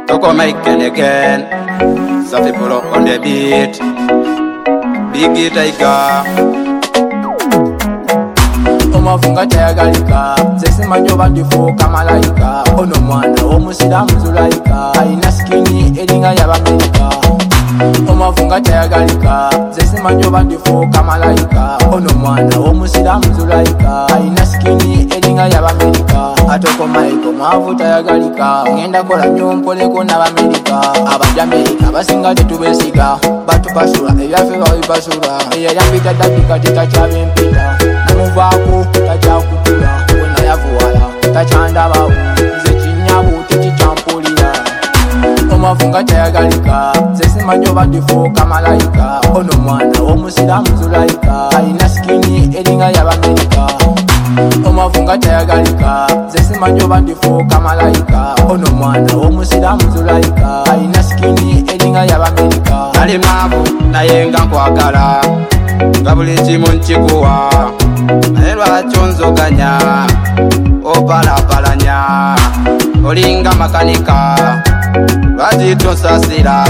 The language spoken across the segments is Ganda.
Toko making again. Some people up on the beat. Big Tiger. Omafunga tayagalika zesima njoba ndifuuka malayika ono mwana w'omusiramu zulayika alina skini eringa y'Abamerika. Omafunga tayagalika zesima njoba ndifuuka malayika ono mwana w'omusiramu zulayika alina skini eringa y'Abamerika. Atoko maiko mwavu tayagalika ngenda kola nnyo mpoleko n'Abamerika. Abajamerika basinga tetubesiga batupasula ebyaffe babipasula eyayambita dakika tetakyabempita namuvaako takyakutula wena yavuwala takyandabaawo nze kinyabu tekikyampulira. Omafunga tayagalika zesima njoba ndifuuka malayika ono mwana w'omusiramu zulayika alina skini eringa y'Abamerika. Omafunga tayagalika zesima njoba ndifuuka malayika ono mwana w'omusiramu zulayika alina skini eringa y'Abamerika. Ali mwavu naye nga nkwagala nga buli kimu nkikuwa naye lwaki onzoganya opalapalanya olinga makanika lwaki tonsasira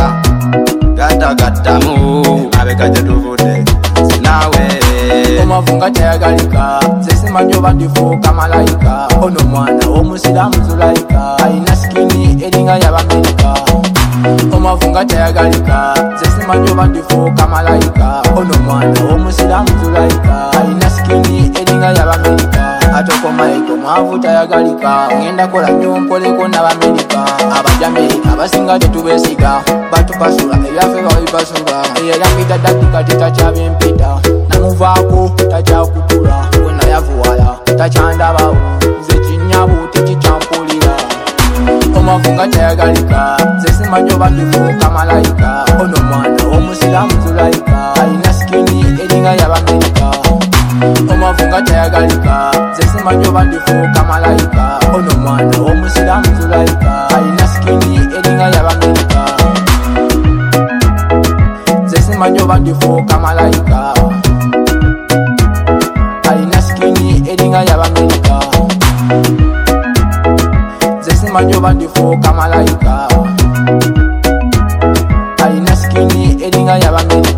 gattagattamu mabega gye tuvudde naawe. Omafunga tayagalika zesima njoba ndifuuka malayika ono mwana w'omusiramu zulayika alina skini eringa y'Abamerika. Omafunga tayagalika zesima njoba ndifuuka malayika ono mwana w'omusiramu zulayika alina skini eringa y'Abamerika. Atoko maiko mwavu tayagalika ngenda kola nnyo mpoleko n'Abamerika. Abajamerika basinga tetubesiga batupasula ebyaffe babipasula eyayambita dakika tetakyabempita namuvaako takyakutula wena yavuwala takyandabaawo nze kinyabu tekikyampulira. Omafunga tayagalika zesima njoba ndifuuka malayika ono mwana w'omusiramu zulayika alina skini eringa y'Abamerika. Omafunga tayagalika zesima njoba ndifuuka malayika ono mwana w'omusiramu zulayika alina skini eringa y'Abamerika. Zesima njoba ndifuuka malayika alina skini eringa y'Abamerika. Zesima njoba ndifuuka malayika alina skini eringa y'Abamerika.